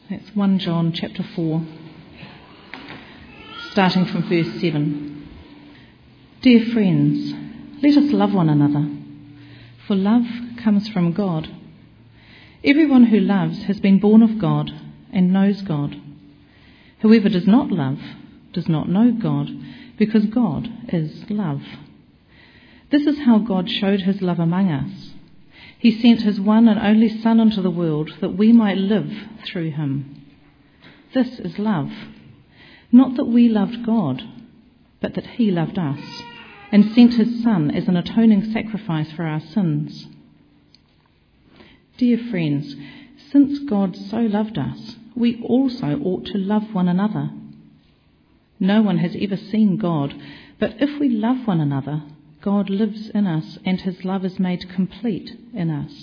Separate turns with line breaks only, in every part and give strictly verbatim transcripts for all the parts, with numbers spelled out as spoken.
That's First John chapter four, starting from verse seven. Dear friends, let us love one another, for love comes from God. Everyone who loves has been born of God and knows God. Whoever does not love does not know God, because God is love. This is how God showed his love among us. He sent his one and only Son into the world that we might live through him. This is love. Not that we loved God, but that he loved us and sent his Son as an atoning sacrifice for our sins. Dear friends, since God so loved us, we also ought to love one another. No one has ever seen God, but if we love one another, God lives in us and his love is made complete in us.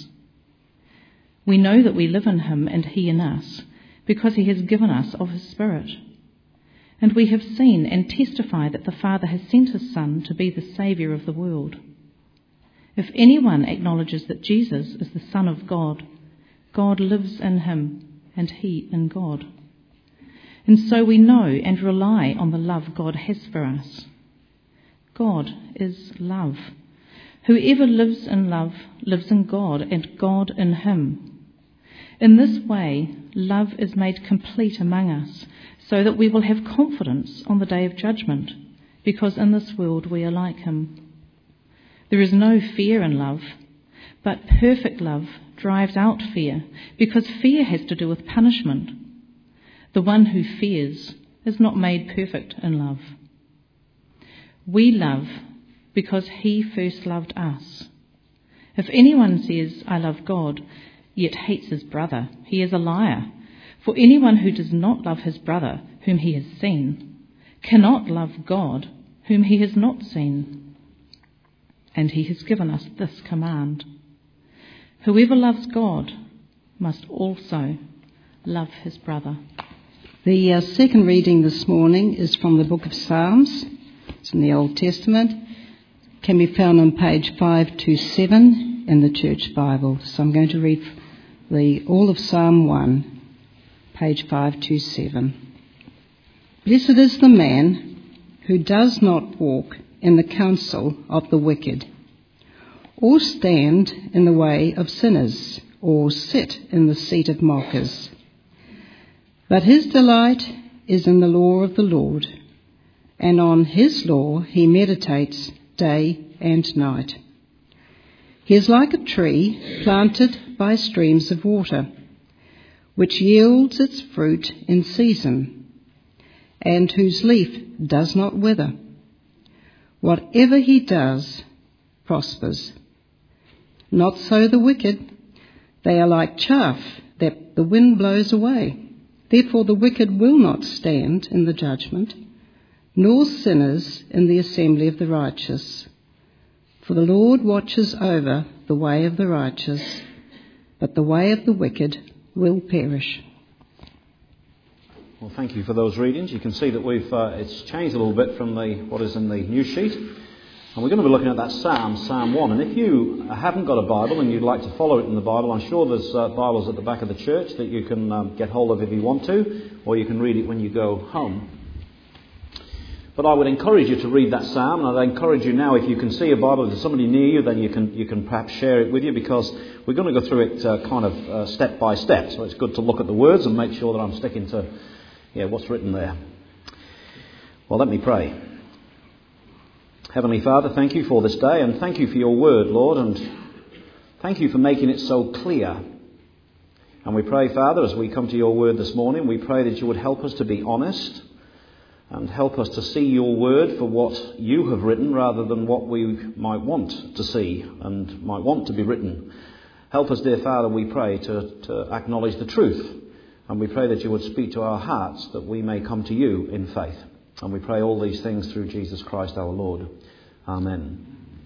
We know that we live in him and he in us, because he has given us of his Spirit. And we have seen and testify that the Father has sent his Son to be the Saviour of the world. If anyone acknowledges that Jesus is the Son of God, God lives in him and he in God. And so we know and rely on the love God has for us. God is love. Whoever lives in love lives in God and God in him. In this way, love is made complete among us, so that we will have confidence on the day of judgment, because in this world we are like him. There is no fear in love, but perfect love drives out fear, because fear has to do with punishment. The one who fears is not made perfect in love. We love because he first loved us. If anyone says, I love God, yet hates his brother, he is a liar. For anyone who does not love his brother, whom he has seen, cannot love God, whom he has not seen. And he has given us this command: whoever loves God must also love his brother.
The uh, second reading this morning is from the book of Psalms. It's in the Old Testament. It can be found on page five twenty-seven in the Church Bible. So I'm going to read the all of Psalm one, page five twenty-seven. Blessed is the man who does not walk in the counsel of the wicked, or stand in the way of sinners, or sit in the seat of mockers. But his delight is in the law of the Lord, and on his law he meditates day and night. He is like a tree planted by streams of water, which yields its fruit in season, and whose leaf does not wither. Whatever he does prospers. Not so the wicked. They are like chaff that the wind blows away. Therefore the wicked will not stand in the judgment, nor sinners in the assembly of the righteous. For the Lord watches over the way of the righteous, but the way of the wicked will perish.
Well, thank you for those readings. You can see that we've uh, it's changed a little bit from the what is in the news sheet. And we're going to be looking at that Psalm, Psalm one. And if you haven't got a Bible and you'd like to follow it in the Bible, I'm sure there's uh, Bibles at the back of the church that you can um, get hold of if you want to, or you can read it when you go home. But I would encourage you to read that Psalm, and I'd encourage you now, if you can see a Bible, if there's somebody near you, then you can you can perhaps share it with you, because we're going to go through it uh, kind of uh, step by step. So it's good to look at the words and make sure that I'm sticking to yeah what's written there. Well, let me pray. Heavenly Father, thank you for this day, and thank you for your word, Lord, and thank you for making it so clear. And we pray, Father, as we come to your word this morning, we pray that you would help us to be honest and help us to see your word for what you have written rather than what we might want to see and might want to be written. Help us, dear Father, we pray, to, to acknowledge the truth, and we pray that you would speak to our hearts that we may come to you in faith. And we pray all these things through Jesus Christ our Lord. Amen.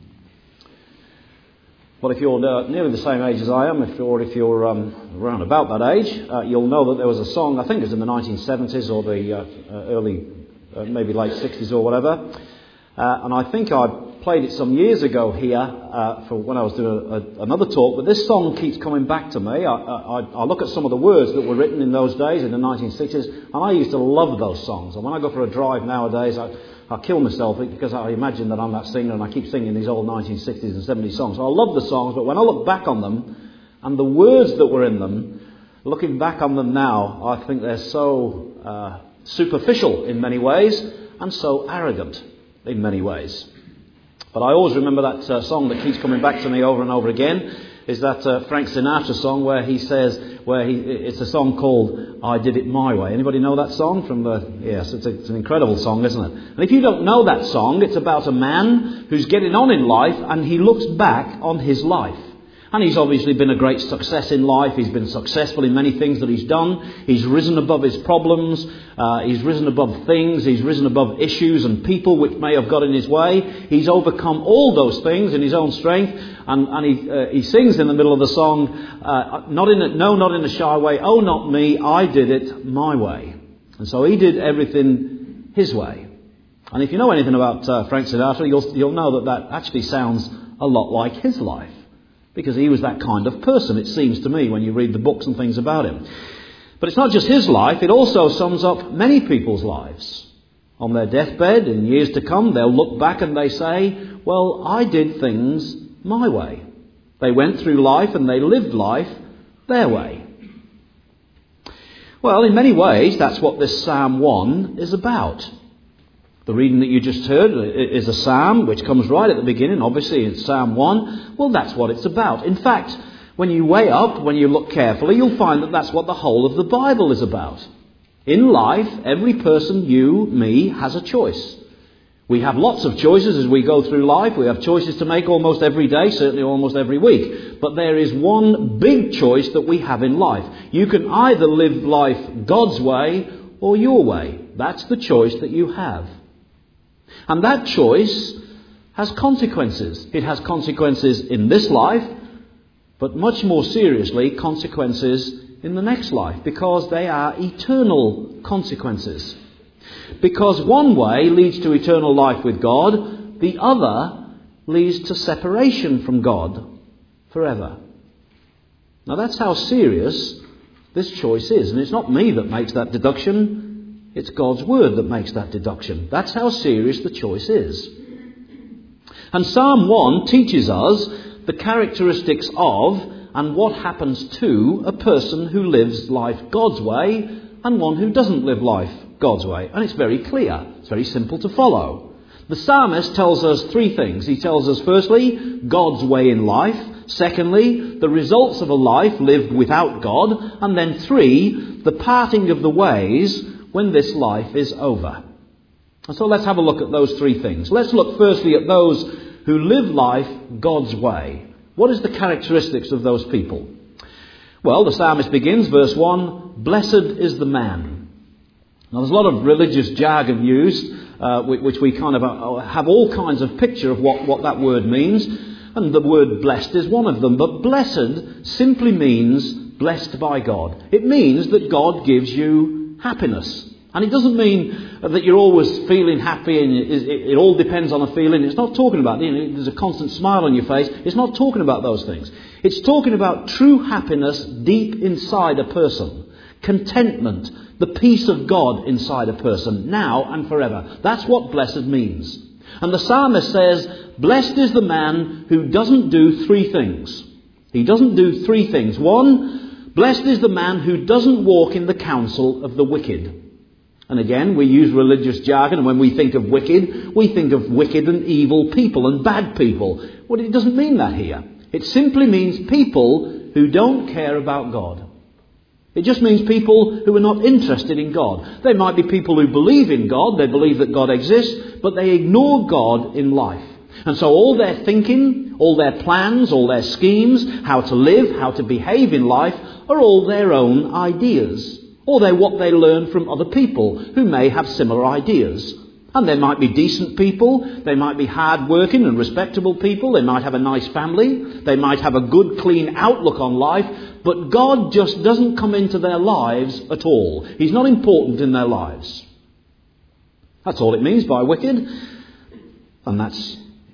Well, if you're uh, nearly the same age as I am, if or if you're um, around about that age, uh, you'll know that there was a song, I think it was in the nineteen seventies or the uh, uh, early, uh, maybe late sixties or whatever. Uh, and I think I played it some years ago here uh, for when I was doing a, a, another talk, but this song keeps coming back to me. I, I, I look at some of the words that were written in those days, in the nineteen sixties, and I used to love those songs. And when I go for a drive nowadays, I, I kill myself because I imagine that I'm that singer and I keep singing these old nineteen sixties and seventies songs. So I love the songs, but when I look back on them and the words that were in them, looking back on them now, I think they're so uh, superficial in many ways and so arrogant in many ways. But I always remember that uh, song that keeps coming back to me over and over again, is that uh, Frank Sinatra song where he says, where he, it's a song called I Did It My Way. Anybody know that song? From the Yes, it's, a, it's an incredible song, isn't it? And if you don't know that song, it's about a man who's getting on in life and he looks back on his life. And he's obviously been a great success in life. He's been successful in many things that he's done. He's risen above his problems. Uh, he's risen above things. He's risen above issues and people which may have got in his way. He's overcome all those things in his own strength. And, and he, uh, he sings in the middle of the song, uh, not in a, no, not in a shy way. Oh, not me. I did it my way. And so he did everything his way. And if you know anything about uh, Frank Sinatra, you'll, you'll know that that actually sounds a lot like his life. Because he was that kind of person, it seems to me, when you read the books and things about him. But it's not just his life, it also sums up many people's lives. On their deathbed, in years to come, they'll look back and they say, well, I did things my way. They went through life and they lived life their way. Well, in many ways, that's what this Psalm one is about. The reading that you just heard is a psalm which comes right at the beginning. Obviously, it's Psalm one. Well, that's what it's about. In fact, when you weigh up, when you look carefully, you'll find that that's what the whole of the Bible is about. In life, every person, you, me, has a choice. We have lots of choices as we go through life. We have choices to make almost every day, certainly almost every week. But there is one big choice that we have in life. You can either live life God's way or your way. That's the choice that you have. And that choice has consequences. It has consequences in this life, but much more seriously, consequences in the next life, because they are eternal consequences. Because one way leads to eternal life with God, the other leads to separation from God forever. Now that's how serious this choice is. And it's not me that makes that deduction. It's God's word that makes that deduction. That's how serious the choice is. And Psalm one teaches us the characteristics of and what happens to a person who lives life God's way and one who doesn't live life God's way. And it's very clear. It's very simple to follow. The psalmist tells us three things. He tells us, firstly, God's way in life. Secondly, the results of a life lived without God. And then three, the parting of the ways when this life is over. And so let's have a look at those three things. Let's look firstly at those who live life God's way. What is the characteristics of those people? Well, the psalmist begins, verse one, blessed is the man. Now there's a lot of religious jargon used, uh, which we kind of have all kinds of picture of what, what that word means. And the word blessed is one of them. But blessed simply means blessed by God. It means that God gives you happiness. And it doesn't mean that you're always feeling happy and it, it, it all depends on a feeling. It's not talking about, you know, there's a constant smile on your face. It's not talking about those things. It's talking about true happiness deep inside a person. Contentment, the peace of God inside a person, now and forever. That's what blessed means. And the psalmist says, blessed is the man who doesn't do three things. He doesn't do three things. One, blessed is the man who doesn't walk in the counsel of the wicked. And again, we use religious jargon, and when we think of wicked, we think of wicked and evil people and bad people. Well, it doesn't mean that here. It simply means people who don't care about God. It just means people who are not interested in God. They might be people who believe in God, they believe that God exists, but they ignore God in life. And so all their thinking, all their plans, all their schemes, how to live, how to behave in life, are all their own ideas. Or they're what they learn from other people who may have similar ideas. And they might be decent people, they might be hard-working and respectable people, they might have a nice family, they might have a good, clean outlook on life, but God just doesn't come into their lives at all. He's not important in their lives. That's all it means by wicked. And that's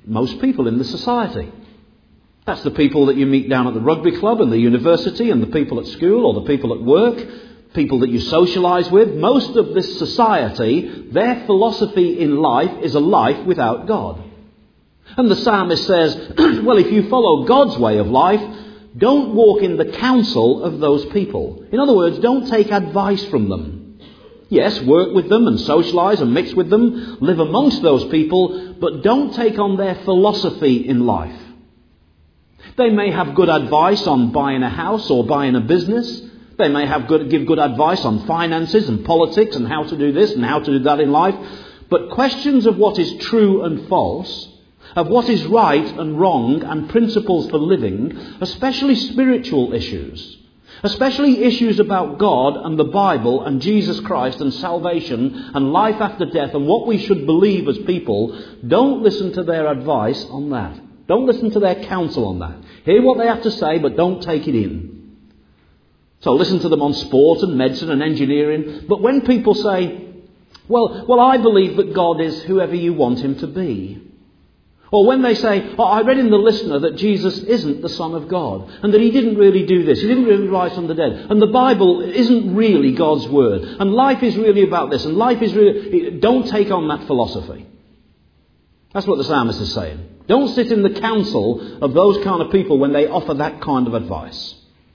most people in the society. That's the people that you meet down at the rugby club and the university, and the people at school or the people at work, people that you socialise with. Most of this society, their philosophy in life is a life without God. And the psalmist says, well, if you follow God's way of life, don't walk in the counsel of those people. In other words, don't take advice from them. Yes, work with them and socialise and mix with them, live amongst those people, but don't take on their philosophy in life. They may have good advice on buying a house or buying a business. They may have good, give good advice on finances and politics and how to do this and how to do that in life. But questions of what is true and false, of what is right and wrong, and principles for living, especially spiritual issues, especially issues about God and the Bible and Jesus Christ and salvation and life after death and what we should believe as people, don't listen to their advice on that. Don't listen to their counsel on that. Hear what they have to say, but don't take it in. So listen to them on sport and medicine and engineering. But when people say, well, well, I believe that God is whoever you want him to be. Or when they say, oh, I read in the Listener that Jesus isn't the Son of God, and that he didn't really do this, he didn't really rise from the dead, and the Bible isn't really God's word, and life is really about this, and life is really... Don't take on that philosophy. That's what the psalmist is saying. Don't sit in the counsel of those kind of people when they offer that kind of advice.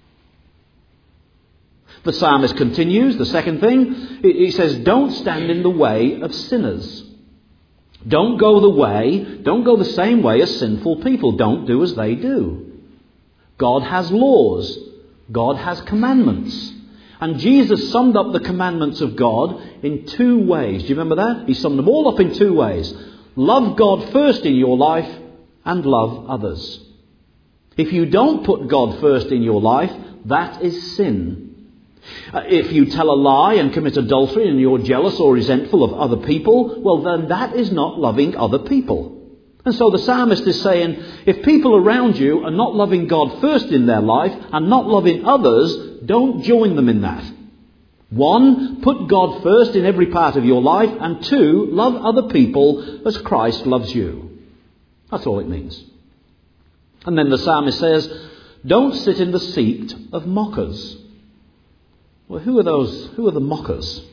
The psalmist continues, the second thing, he says, don't stand in the way of sinners. Don't go the way, don't go the same way as sinful people. Don't do as they do. God has laws. God has commandments. And Jesus summed up the commandments of God in two ways. Do you remember that? He summed them all up in two ways. Love God first in your life and love others. If you don't put God first in your life, that is sin. Uh, if you tell a lie and commit adultery and you're jealous or resentful of other people, well then that is not loving other people. And so the psalmist is saying, if people around you are not loving God first in their life and not loving others, don't join them in that. One, put God first in every part of your life, and two, love other people as Christ loves you. That's all it means. And then the psalmist says, don't sit in the seat of mockers. Well, who are those? Who are the mockers?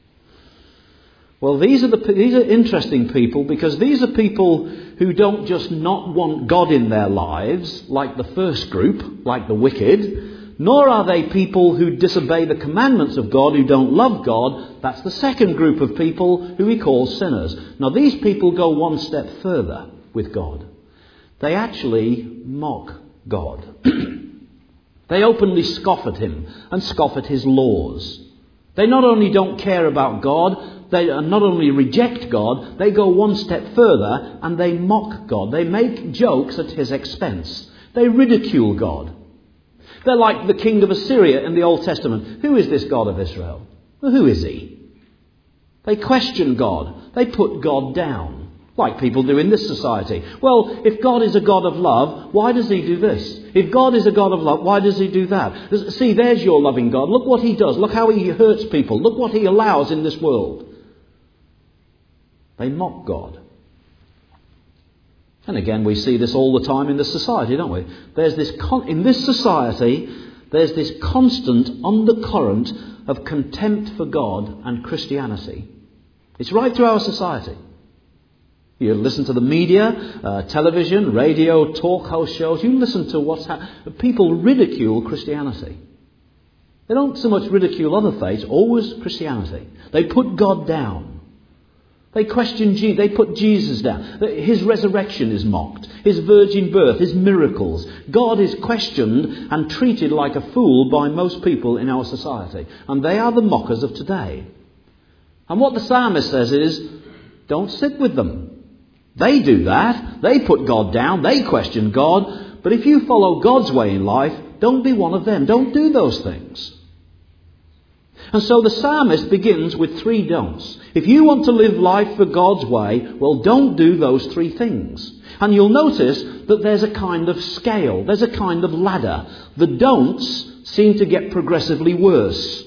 Well, these are the these are interesting people, because these are people who don't just not want God in their lives, like the first group, like the wicked, nor are they people who disobey the commandments of God, who don't love God. That's the second group of people who he calls sinners. Now, these people go one step further with God. They actually mock God. They openly scoff at him and scoff at his laws. They not only don't care about God, they not only reject God, they go one step further and they mock God. They make jokes at his expense. They ridicule God. They're like the king of Assyria in the Old Testament. Who is this God of Israel? Well, who is he? They question God. They put God down. Like people do in this society. Well, if God is a God of love, why does he do this? If God is a God of love, why does he do that? See, there's your loving God. Look what he does. Look how he hurts people. Look what he allows in this world. They mock God. And again, we see this all the time in this society, don't we? There's this con- in this society, there's this constant undercurrent of contempt for God and Christianity. It's right through our society. You listen to the media, uh, television, radio, talk host shows. You listen to what's happening. People ridicule Christianity. They don't so much ridicule other faiths, always Christianity. They put God down. They question Jesus. They put Jesus down. His resurrection is mocked. His virgin birth, his miracles. God is questioned and treated like a fool by most people in our society. And they are the mockers of today. And what the psalmist says is, don't sit with them. They do that. They put God down. They question God. But if you follow God's way in life, don't be one of them. Don't do those things. And so the psalmist begins with three don'ts. If you want to live life for God's way, well, don't do those three things. And you'll notice that there's a kind of scale. There's a kind of ladder. The don'ts seem to get progressively worse.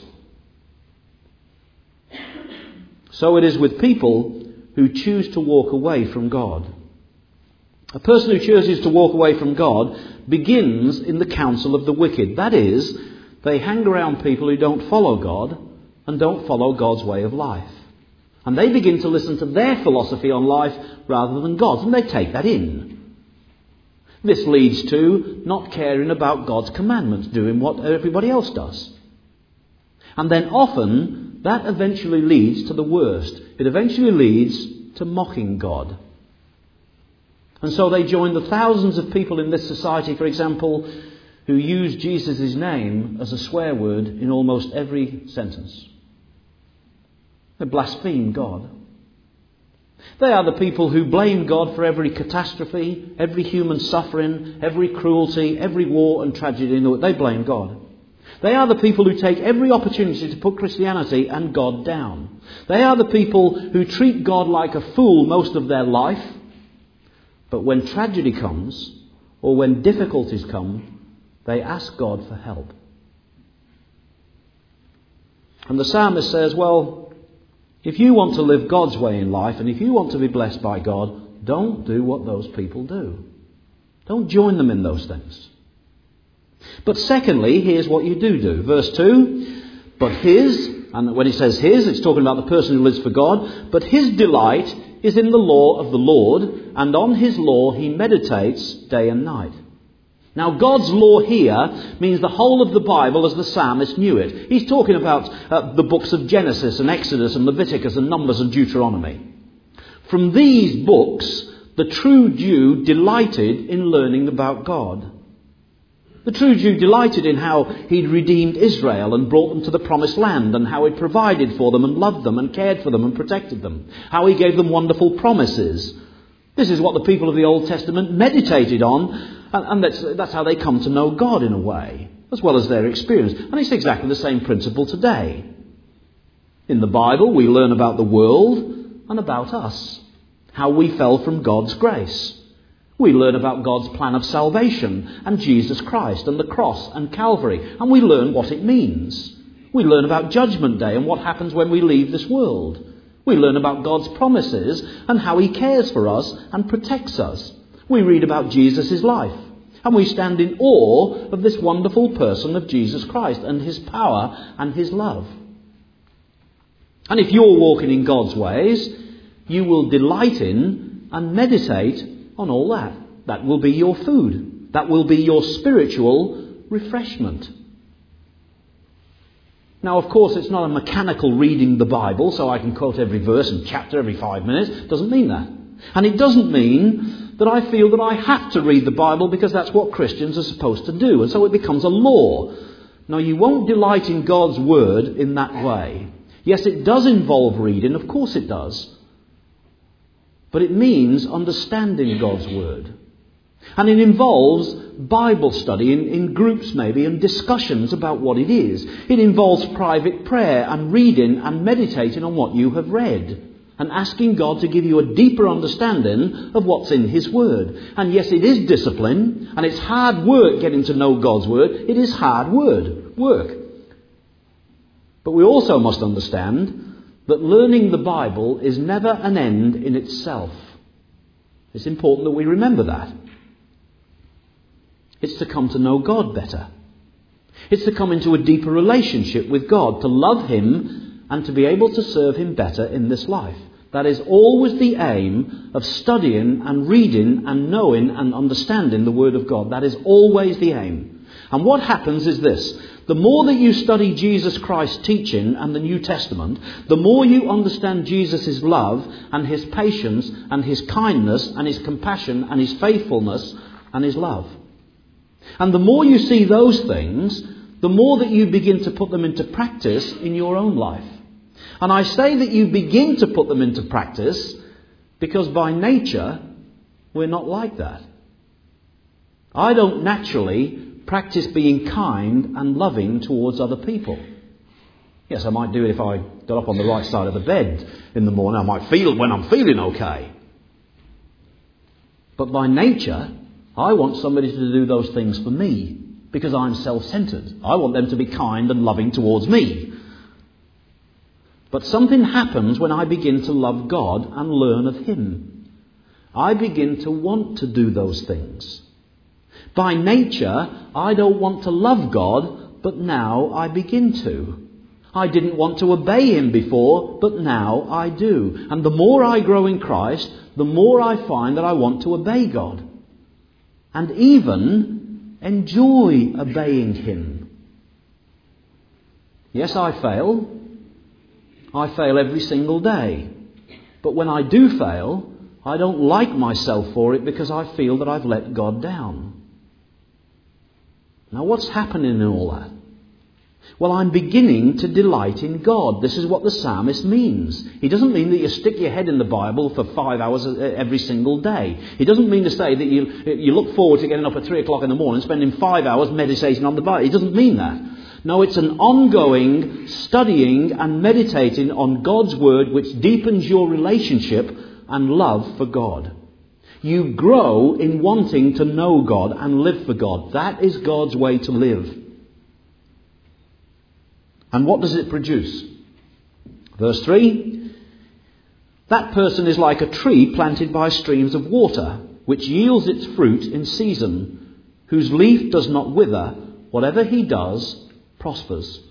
So it is with people who choose to walk away from God. A person who chooses to walk away from God begins in the counsel of the wicked. That is, they hang around people who don't follow God and don't follow God's way of life. And they begin to listen to their philosophy on life rather than God's, and they take that in. This leads to not caring about God's commandments, doing what everybody else does. And then often that eventually leads to the worst. It eventually leads to mocking God. And so they join the thousands of people in this society, for example, who use Jesus' name as a swear word in almost every sentence. They blaspheme God. They are the people who blame God for every catastrophe, every human suffering, every cruelty, every war and tragedy in the world. They blame God. They are the people who take every opportunity to put Christianity and God down. They are the people who treat God like a fool most of their life. But when tragedy comes, or when difficulties come, they ask God for help. And the psalmist says, well, if you want to live God's way in life, and if you want to be blessed by God, don't do what those people do. Don't join them in those things. But secondly, here's what you do do. Verse two, but his, and when he says his, it's talking about the person who lives for God, but his delight is in the law of the Lord, and on his law he meditates day and night. Now, God's law here means the whole of the Bible as the psalmist knew it. He's talking about uh, the books of Genesis and Exodus and Leviticus and Numbers and Deuteronomy. From these books, the true Jew delighted in learning about God. The true Jew delighted in how he'd redeemed Israel and brought them to the promised land, and how he'd provided for them and loved them and cared for them and protected them. How he gave them wonderful promises. This is what the people of the Old Testament meditated on, and, and that's, that's how they come to know God in a way, as well as their experience. And it's exactly the same principle today. In the Bible, we learn about the world and about us, how we fell from God's grace. We learn about God's plan of salvation and Jesus Christ and the cross and Calvary, and we learn what it means. We learn about Judgment Day and what happens when we leave this world. We learn about God's promises and how he cares for us and protects us. We read about Jesus' life, and we stand in awe of this wonderful person of Jesus Christ and his power and his love. And if you're walking in God's ways, you will delight in and meditate on all that. That will be your food. That will be your spiritual refreshment. Now, of course, it's not a mechanical reading the Bible, so I can quote every verse and chapter every five minutes. It doesn't mean that. And it doesn't mean that I feel that I have to read the Bible because that's what Christians are supposed to do, and so it becomes a law. No, you won't delight in God's word in that way. Yes, it does involve reading, of course it does. But it means understanding God's word. And it involves Bible study in, in groups maybe, and discussions about what it is. It involves private prayer and reading and meditating on what you have read. And asking God to give you a deeper understanding of what's in his word. And yes, it is discipline, and it's hard work getting to know God's word. It is hard word, work. But we also must understand that learning the Bible is never an end in itself. It's important that we remember that. It's to come to know God better. It's to come into a deeper relationship with God, to love him and to be able to serve him better in this life. That is always the aim of studying and reading and knowing and understanding the Word of God. That is always the aim. And what happens is this. The more that you study Jesus Christ's teaching and the New Testament, the more you understand Jesus' love and his patience and his kindness and his compassion and his faithfulness and his love. And the more you see those things, the more that you begin to put them into practice in your own life. And I say that you begin to put them into practice because by nature, we're not like that. I don't naturally practice being kind and loving towards other people. Yes, I might do it if I got up on the right side of the bed in the morning. I might feel it when I'm feeling okay. But by nature, I want somebody to do those things for me because I'm self-centered. I want them to be kind and loving towards me. But something happens when I begin to love God and learn of him. I begin to want to do those things. By nature, I don't want to love God, but now I begin to. I didn't want to obey him before, but now I do. And the more I grow in Christ, the more I find that I want to obey God. And even enjoy obeying him. Yes, I fail. I fail every single day. But when I do fail, I don't like myself for it because I feel that I've let God down. Now what's happening in all that? Well, I'm beginning to delight in God. This is what the psalmist means. He doesn't mean that you stick your head in the Bible for five hours every single day. He doesn't mean to say that you, you look forward to getting up at three o'clock in the morning, spending five hours meditating on the Bible. He doesn't mean that. No, it's an ongoing studying and meditating on God's Word which deepens your relationship and love for God. You grow in wanting to know God and live for God. That is God's way to live. And what does it produce? Verse three. That person is like a tree planted by streams of water, which yields its fruit in season, whose leaf does not wither. Whatever he does prospers.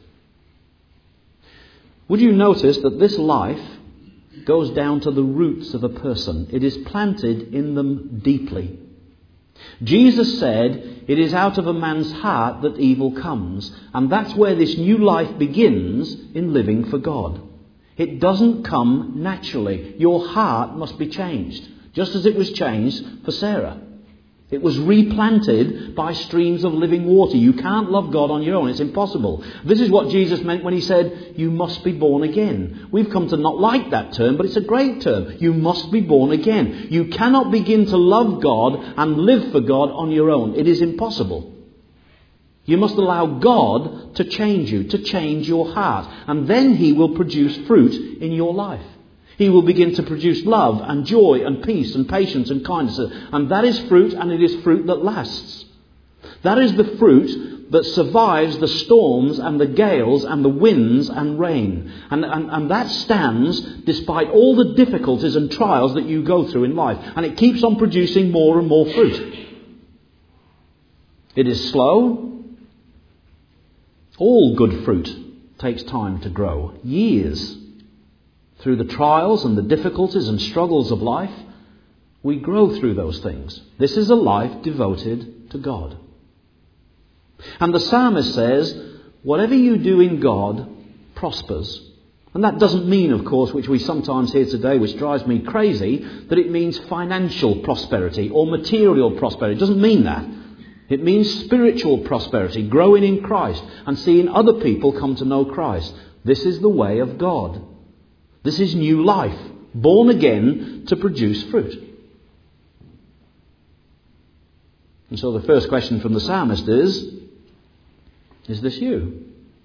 Would you notice that this life goes down to the roots of a person? It is planted in them deeply. Jesus said, it is out of a man's heart that evil comes. And that's where this new life begins, in living for God. It doesn't come naturally. Your heart must be changed, just as it was changed for Sarah. It was replanted by streams of living water. You can't love God on your own. It's impossible. This is what Jesus meant when he said, you must be born again. We've come to not like that term, but it's a great term. You must be born again. You cannot begin to love God and live for God on your own. It is impossible. You must allow God to change you, to change your heart. And then he will produce fruit in your life. He will begin to produce love and joy and peace and patience and kindness. And that is fruit, and it is fruit that lasts. That is the fruit that survives the storms and the gales and the winds and rain. And, and, and that stands despite all the difficulties and trials that you go through in life. And it keeps on producing more and more fruit. It is slow. All good fruit takes time to grow. Years. Through the trials and the difficulties and struggles of life, we grow through those things. This is a life devoted to God. And the psalmist says, whatever you do in God prospers. And that doesn't mean, of course, which we sometimes hear today, which drives me crazy, that it means financial prosperity or material prosperity. It doesn't mean that. It means spiritual prosperity, growing in Christ and seeing other people come to know Christ. This is the way of God. This is new life, born again to produce fruit. And so the first question from the psalmist is, is this you?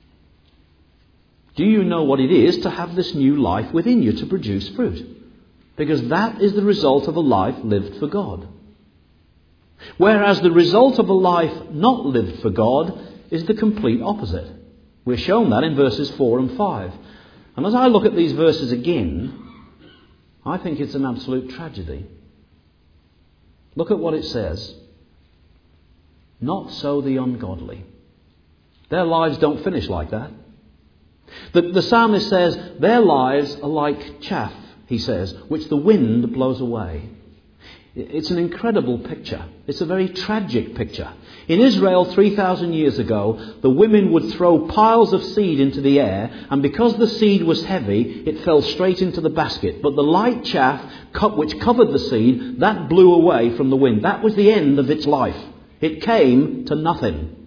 Do you know what it is to have this new life within you to produce fruit? Because that is the result of a life lived for God. Whereas the result of a life not lived for God is the complete opposite. We're shown that in verses four and five. And as I look at these verses again, I think it's an absolute tragedy. Look at what it says. Not so the ungodly. Their lives don't finish like that. The, the psalmist says, their lives are like chaff, he says, which the wind blows away. It's an incredible picture. It's a very tragic picture. In Israel three thousand years ago, the women would throw piles of seed into the air, and because the seed was heavy, it fell straight into the basket. But the light chaff which covered the seed, that blew away from the wind. That was the end of its life. It came to nothing.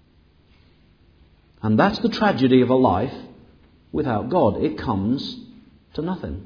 And that's the tragedy of a life without God. It comes to nothing.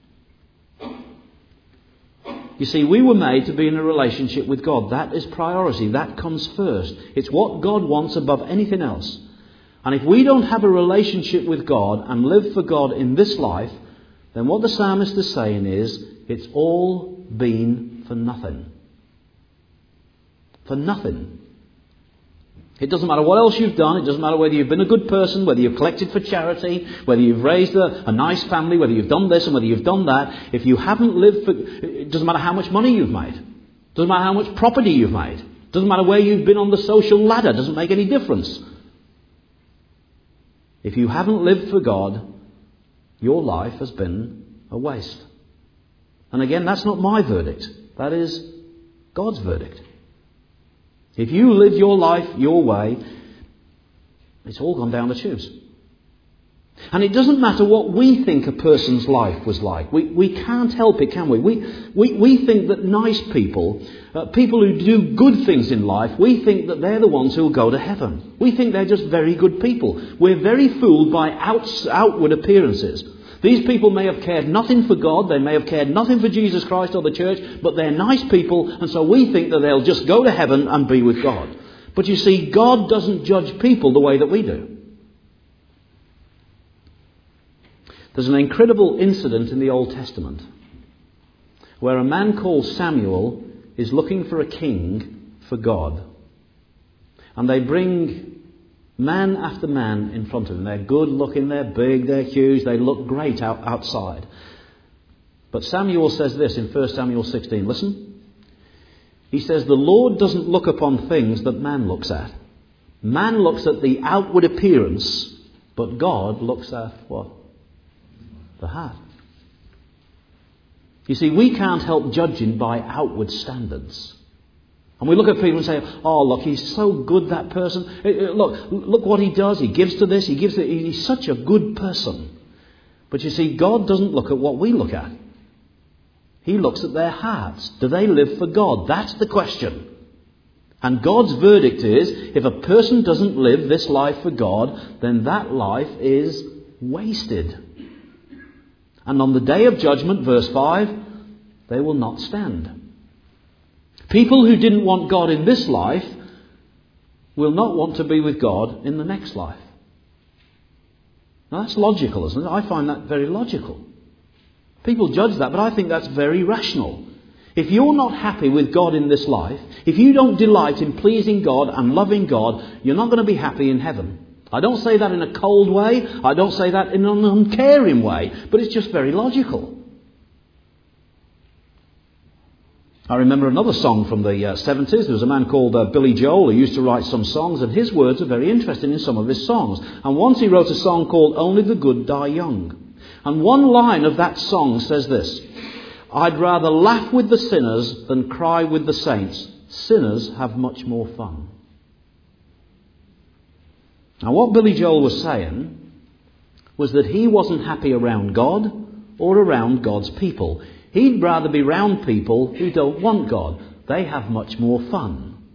You see, we were made to be in a relationship with God. That is priority. That comes first. It's what God wants above anything else. And if we don't have a relationship with God and live for God in this life, then what the psalmist is saying is, it's all been for nothing. For nothing. It doesn't matter what else you've done. It doesn't matter whether you've been a good person, whether you've collected for charity, whether you've raised a, a nice family, whether you've done this and whether you've done that. If you haven't lived for... It doesn't matter how much money you've made. It doesn't matter how much property you've made. It doesn't matter where you've been on the social ladder. It doesn't make any difference. If you haven't lived for God, your life has been a waste. And again, that's not my verdict. That is God's verdict. If you live your life your way, it's all gone down the tubes. And it doesn't matter what we think a person's life was like. We we can't help it, can we? We we, we think that nice people, uh, people who do good things in life, we think that they're the ones who will go to heaven. We think they're just very good people. We're very fooled by outs, outward appearances. These people may have cared nothing for God, they may have cared nothing for Jesus Christ or the church, but they're nice people, and so we think that they'll just go to heaven and be with God. But you see, God doesn't judge people the way that we do. There's an incredible incident in the Old Testament where a man called Samuel is looking for a king for God. And they bring man after man in front of him. They're good looking, they're big, they're huge, they look great out, outside. But Samuel says this in First Samuel sixteen. Listen. He says, the Lord doesn't look upon things that man looks at. Man looks at the outward appearance, but God looks at what? The heart. You see, we can't help judging by outward standards. And we look at people and say, oh, look, he's so good, that person. Look, look what he does. He gives to this, he gives to... He's such a good person. But you see, God doesn't look at what we look at. He looks at their hearts. Do they live for God? That's the question. And God's verdict is, if a person doesn't live this life for God, then that life is wasted. And on the day of judgment, verse five, they will not stand. People who didn't want God in this life will not want to be with God in the next life. Now that's logical, isn't it? I find that very logical. People judge that, but I think that's very rational. If you're not happy with God in this life, if you don't delight in pleasing God and loving God, you're not going to be happy in heaven. I don't say that in a cold way. I don't say that in an uncaring way. But it's just very logical. I remember another song from the uh, seventies. There was a man called uh, Billy Joel who used to write some songs, and his words are very interesting in some of his songs. And once he wrote a song called Only the Good Die Young. And one line of that song says this: I'd rather laugh with the sinners than cry with the saints. Sinners have much more fun. Now what Billy Joel was saying was that he wasn't happy around God or around God's people. He'd rather be around people who don't want God. They have much more fun.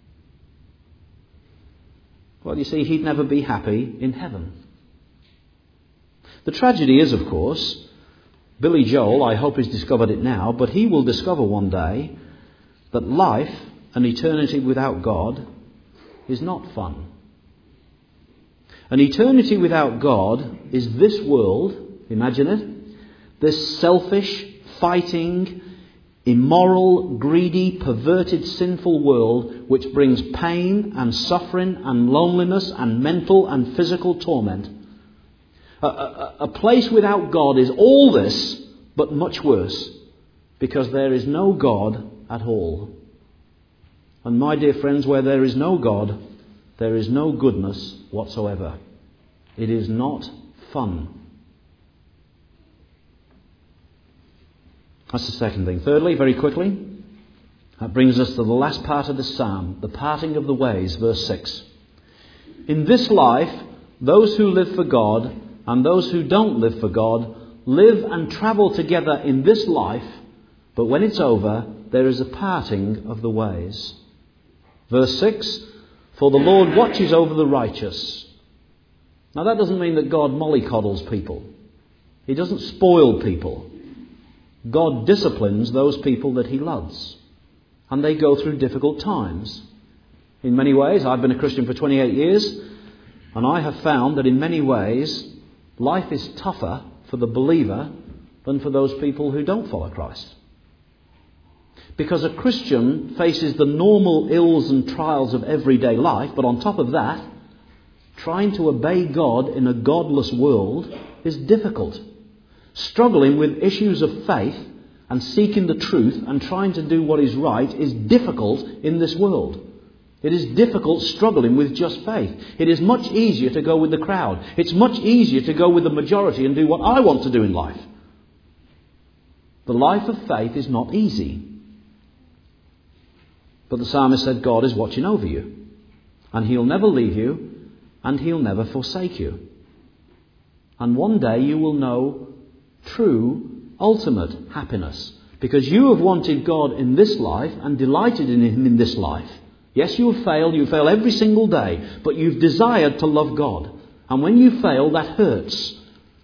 Well, you see, he'd never be happy in heaven. The tragedy is, of course, Billy Joel, I hope he's discovered it now, but he will discover one day that life and eternity without God is not fun. An eternity without God is this world, imagine it, this selfish, fighting, immoral, greedy, perverted, sinful world which brings pain and suffering and loneliness and mental and physical torment. A, a, a place without God is all this, but much worse, because there is no God at all. And my dear friends, where there is no God, there is no goodness whatsoever. It is not fun. That's the second thing. Thirdly, very quickly, that brings us to the last part of the psalm, the parting of the ways, verse six. In this life, those who live for God and those who don't live for God live and travel together in this life, but when it's over, there is a parting of the ways. Verse six, for the Lord watches over the righteous. Now that doesn't mean that God mollycoddles people. He doesn't spoil people. God disciplines those people that he loves. And they go through difficult times. In many ways, I've been a Christian for twenty-eight years, and I have found that in many ways, life is tougher for the believer than for those people who don't follow Christ. Because a Christian faces the normal ills and trials of everyday life, but on top of that, trying to obey God in a godless world is difficult. Struggling with issues of faith and seeking the truth and trying to do what is right is difficult in this world. It is difficult struggling with just faith. It is much easier to go with the crowd. It's much easier to go with the majority and do what I want to do in life. The life of faith is not easy. But the psalmist said God is watching over you. And He'll never leave you. And He'll never forsake you. And one day you will know true, ultimate happiness. Because you have wanted God in this life and delighted in Him in this life. Yes, you have failed. You fail every single day. But you've desired to love God. And when you fail, that hurts.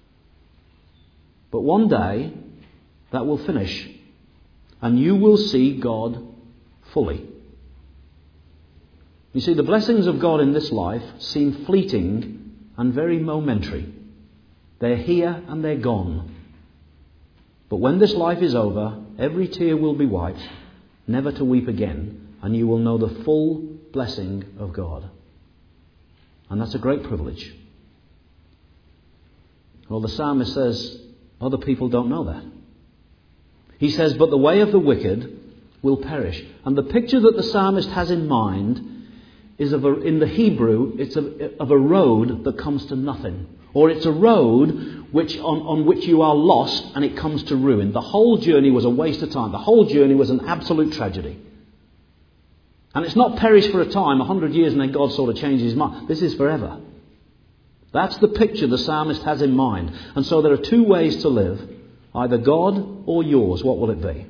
But one day, that will finish. And you will see God fully. You see, the blessings of God in this life seem fleeting and very momentary. They're here and they're gone. But when this life is over, every tear will be wiped, never to weep again, and you will know the full blessing of God. And that's a great privilege. Well, the psalmist says other people don't know that. He says, but the way of the wicked will perish. And the picture that the psalmist has in mind is of a, in the Hebrew, it's a, of a road that comes to nothing. Or it's a road which on, on which you are lost and it comes to ruin. The whole journey was a waste of time. The whole journey was an absolute tragedy. And it's not perish for a time, a hundred years, and then God sort of changes His mind. This is forever. That's the picture the psalmist has in mind. And so there are two ways to live. Either God or yours. What will it be?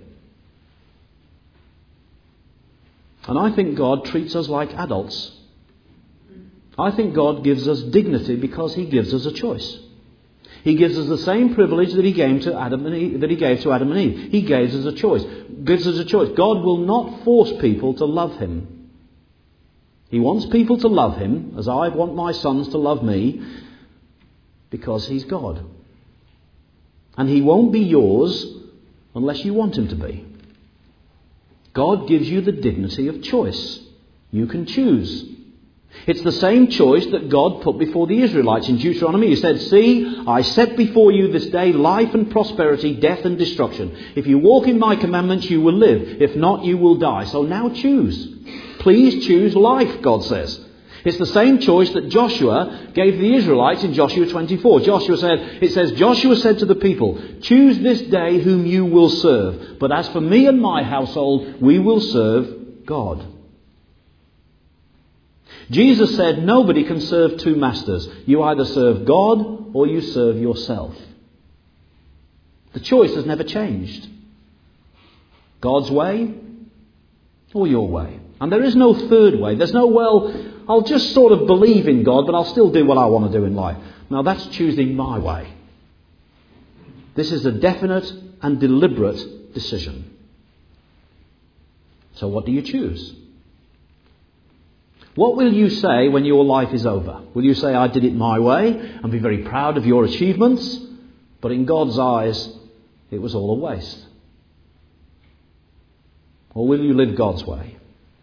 And I think God treats us like adults. I think God gives us dignity because He gives us a choice. He gives us the same privilege that He gave to Adam and Eve, that He gave to Adam and Eve. He gives us a choice. Gives us a choice. God will not force people to love Him. He wants people to love Him, as I want my sons to love me, because He's God. And He won't be yours unless you want Him to be. God gives you the dignity of choice. You can choose. It's the same choice that God put before the Israelites in Deuteronomy. He said, see, I set before you this day life and prosperity, death and destruction. If you walk in my commandments, you will live. If not, you will die. So now choose. Please choose life, God says. It's the same choice that Joshua gave the Israelites in Joshua twenty-four. Joshua said, it says, Joshua said to the people, choose this day whom you will serve. But as for me and my household, we will serve God. Jesus said, nobody can serve two masters. You either serve God or you serve yourself. The choice has never changed. God's way or your way. And there is no third way. There's no, well, I'll just sort of believe in God, but I'll still do what I want to do in life. Now that's choosing my way. This is a definite and deliberate decision. So what do you choose? What will you say when your life is over? Will you say, I did it my way, and be very proud of your achievements, but in God's eyes, it was all a waste? Or will you live God's way?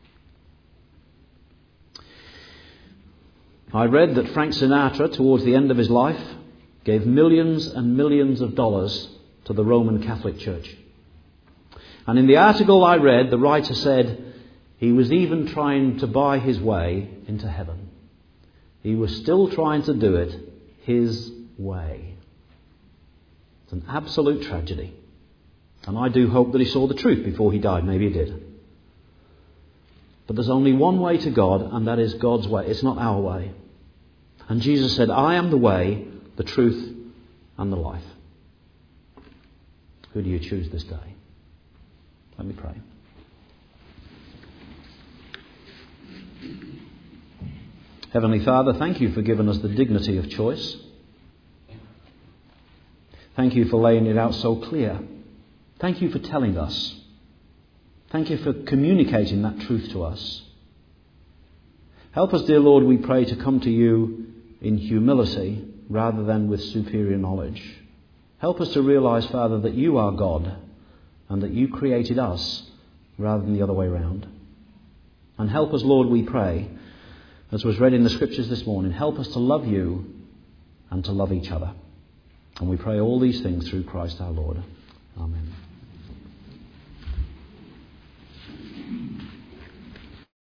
I read that Frank Sinatra, towards the end of his life, gave millions and millions of dollars to the Roman Catholic Church. And in the article I read, the writer said he was even trying to buy his way into heaven. He was still trying to do it his way. It's an absolute tragedy. And I do hope that he saw the truth before he died. Maybe he did. But there's only one way to God, and that is God's way. It's not our way. And Jesus said, I am the way, the truth, and the life. Who do you choose this day? Let me pray. Heavenly Father, thank you for giving us the dignity of choice. Thank you for laying it out so clear. Thank you for telling us. Thank you for communicating that truth to us. Help us, dear Lord, we pray, to come to you in humility rather than with superior knowledge. Help us to realise, Father, that you are God and that you created us rather than the other way round. And help us, Lord, we pray, as was read in the Scriptures this morning, help us to love you and to love each other. And we pray all these things through Christ our Lord. Amen.